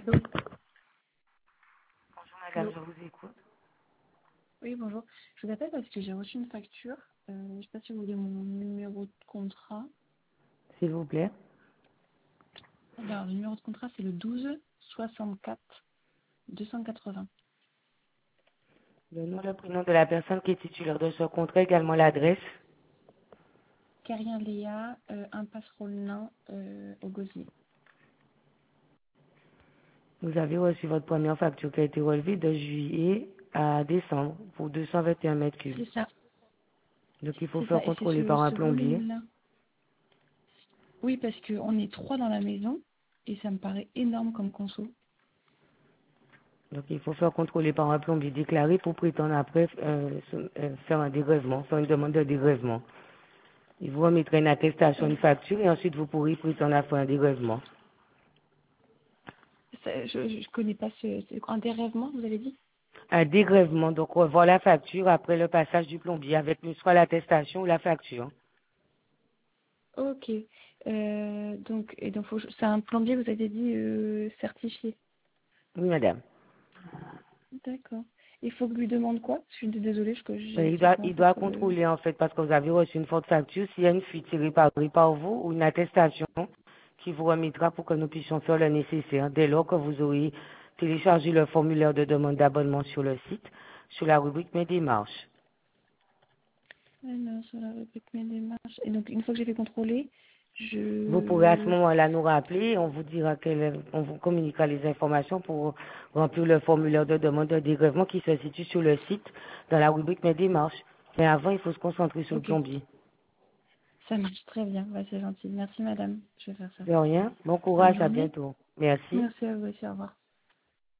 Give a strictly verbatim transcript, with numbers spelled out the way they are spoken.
Bonjour madame, Allô. je vous écoute. Oui, bonjour. Je vous appelle parce que j'ai reçu une facture. Euh, je ne sais pas si vous voulez mon numéro de contrat. S'il vous plaît. Alors, le numéro de contrat, c'est le douze soixante-quatre deux cent quatre-vingts. Le nom, le prénom de la personne qui est titulaire de ce contrat, également l'adresse. Carrien Léa, euh, impasse Rollenin, euh, au Gosier. Vous avez reçu votre première facture qui a été relevée de juillet à décembre pour deux cent vingt et un mètres cubes. C'est ça, Donc il faut c'est faire ça. Et c'est contrôler ce, par un ce plombier. volume-là. Oui, parce qu'on est trois dans la maison et ça me paraît énorme comme conso. Donc il faut faire contrôler par un plombier déclaré pour prétendre après euh, se- euh, faire un dégrèvement, faire une demande de dégrèvement. Il vous remettra une attestation, Euh, une facture et ensuite vous pourrez prétendre à faire un dégrèvement. ça, je ne connais pas ce... C'est quoi, un dérèvement, vous avez dit? Un dégrèvement, donc revoir la facture après le passage du plombier avec soit l'attestation ou la facture. Ok. Euh, donc, et donc faut- c'est un plombier, vous avez dit, euh, certifié. Oui madame. D'accord. Il faut que je lui demande quoi? Je suis désolée, je Euh, j'ai Il essayé de doit, il commencer doit entre le... contrôler en fait parce que vous avez reçu une forte facture. S'il y a une fuite tirée par, par vous ou une attestation qui vous remettra pour que nous puissions faire le nécessaire dès lors que vous aurez téléchargé le formulaire de demande d'abonnement sur le site, sur la rubrique Mes démarches. Alors, sur la rubrique mes démarches. Et donc, une fois que j'ai fait contrôler, Vous pourrez à ce je... moment-là nous rappeler, on vous dira quelle, on vous communiquera les informations pour remplir le formulaire de demande de dégrèvement qui se situe sur le site dans la rubrique Mes démarches. Mais avant, il faut se concentrer sur le Ok, plombier. ça marche très bien. Ouais, c'est gentil. Merci, madame. Je vais faire ça. De rien. Bon Bonne courage, à journée. bientôt. Merci. Merci à vous aussi. Au revoir.